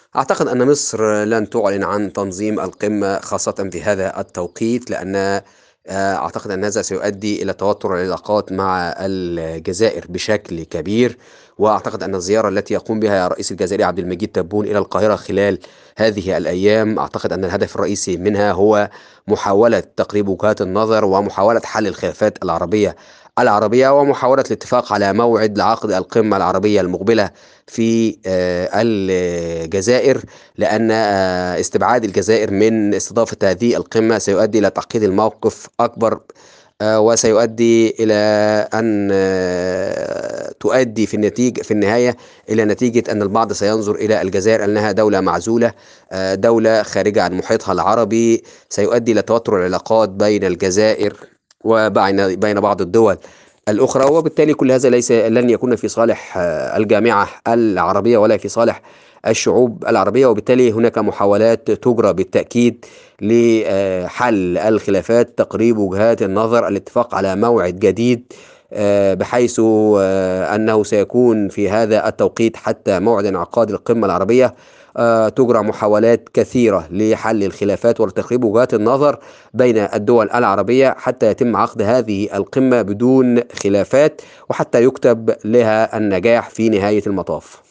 أعتقد أن مصر لن تعلن عن تنظيم القمة خاصة في هذا التوقيت، لأن أعتقد أن هذا سيؤدي إلى توتر العلاقات مع الجزائر بشكل كبير. وأعتقد أن الزيارة التي يقوم بها الرئيس الجزائري عبد المجيد تبون إلى القاهرة خلال هذه الأيام، أعتقد أن الهدف الرئيسي منها هو محاولة تقريب وجهات النظر ومحاولة حل الخلافات العربية ومحاولة الاتفاق على موعد لعقد القمة العربية المقبلة في الجزائر، لأن استبعاد الجزائر من استضافة هذه القمة سيؤدي إلى تعقيد الموقف أكبر، وسيؤدي إلى أن تؤدي في النهاية إلى نتيجة أن البعض سينظر إلى الجزائر أنها دولة معزولة، دولة خارجة عن محيطها العربي، سيؤدي إلى توتر العلاقات بين الجزائر وبين بعض الدول الأخرى. وبالتالي كل هذا لن يكون في صالح الجامعة العربية ولا في صالح الشعوب العربية. وبالتالي هناك محاولات تجرى بالتأكيد لحل الخلافات، تقريب وجهات النظر، الاتفاق على موعد جديد، بحيث أنه سيكون في هذا التوقيت حتى موعد انعقاد القمة العربية تجرى محاولات كثيرة لحل الخلافات وتقريب وجهات النظر بين الدول العربية حتى يتم عقد هذه القمة بدون خلافات، وحتى يكتب لها النجاح في نهاية المطاف.